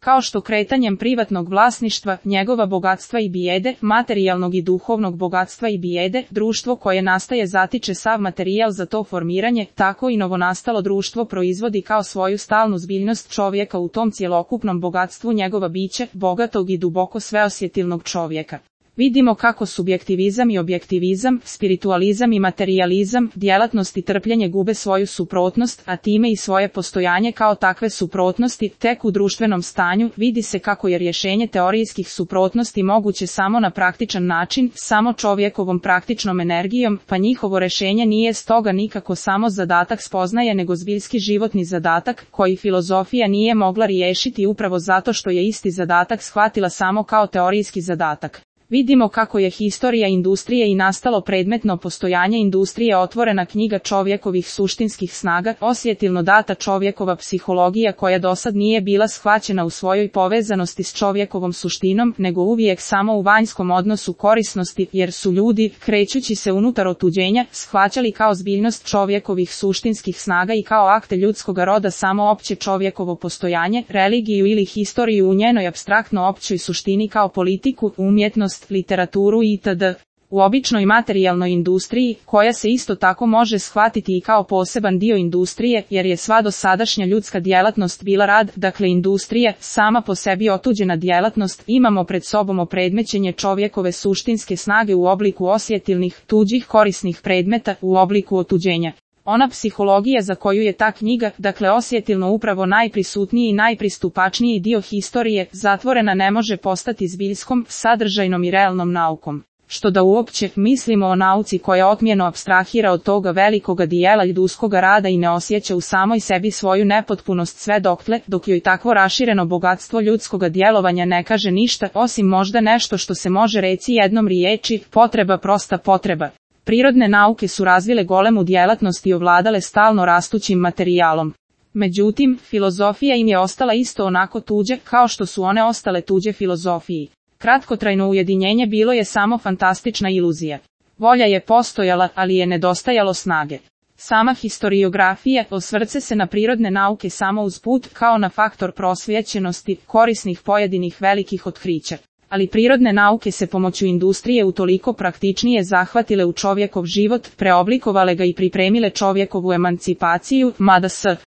Kao što kretanjem privatnog vlasništva, njegova bogatstva i bijede, materijalnog i duhovnog bogatstva i bijede, društvo koje nastaje zatiče sav materijal za to formiranje, tako i novonastalo društvo proizvodi kao svoju stalnu zbiljnost čovjeka u tom cjelokupnom bogatstvu njegova biće, bogatog i duboko sveosjetilnog čovjeka. Vidimo kako subjektivizam i objektivizam, spiritualizam i materijalizam, djelatnost i trpljenje gube svoju suprotnost, a time i svoje postojanje kao takve suprotnosti, tek u društvenom stanju vidi se kako je rješenje teorijskih suprotnosti moguće samo na praktičan način, samo čovjekovom praktičnom energijom, pa njihovo rješenje nije stoga nikako samo zadatak spoznaje nego zbiljski životni zadatak, koji filozofija nije mogla riješiti upravo zato što je isti zadatak shvatila samo kao teorijski zadatak. Vidimo kako je historija industrije i nastalo predmetno postojanje industrije otvorena knjiga čovjekovih suštinskih snaga, osjetilno data čovjekova psihologija koja dosad nije bila shvaćena u svojoj povezanosti s čovjekovom suštinom, nego uvijek samo u vanjskom odnosu korisnosti, jer su ljudi, krećući se unutar otuđenja, shvaćali kao zbiljnost čovjekovih suštinskih snaga i kao akte ljudskoga roda samo opće čovjekovo postojanje, religiju ili historiju u njenoj apstraktno općoj suštini kao politiku, umjetnost, literaturu itd. U običnoj materijalnoj industriji, koja se isto tako može shvatiti i kao poseban dio industrije, jer je sva dosadašnja ljudska djelatnost bila rad, dakle industrija, sama po sebi otuđena djelatnost, imamo pred sobom opredmećenje čovjekove suštinske snage u obliku osjetilnih, tuđih korisnih predmeta, u obliku otuđenja. Ona psihologija za koju je ta knjiga, dakle osjetilno upravo najprisutniji i najpristupačniji dio historije, zatvorena ne može postati zbiljskom, sadržajnom i realnom naukom. Što da uopće mislimo o nauci koja otmjeno apstrahira od toga velikoga dijela ljudskoga rada i ne osjeća u samoj sebi svoju nepotpunost sve dok joj takvo rašireno bogatstvo ljudskoga djelovanja ne kaže ništa, osim možda nešto što se može reći jednom riječi, potreba, prosta potreba. Prirodne nauke su razvile golemu djelatnost i ovladale stalno rastućim materijalom. Međutim, filozofija im je ostala isto onako tuđe kao što su one ostale tuđe filozofiji. Kratkotrajno ujedinjenje bilo je samo fantastična iluzija. Volja je postojala, ali je nedostajalo snage. Sama historiografija osvrće se na prirodne nauke samo usput kao na faktor prosvjećenosti, korisnih pojedinih velikih otkrića. Ali prirodne nauke se pomoću industrije utoliko praktičnije zahvatile u čovjekov život, preoblikovale ga i pripremile čovjekovu emancipaciju, mada s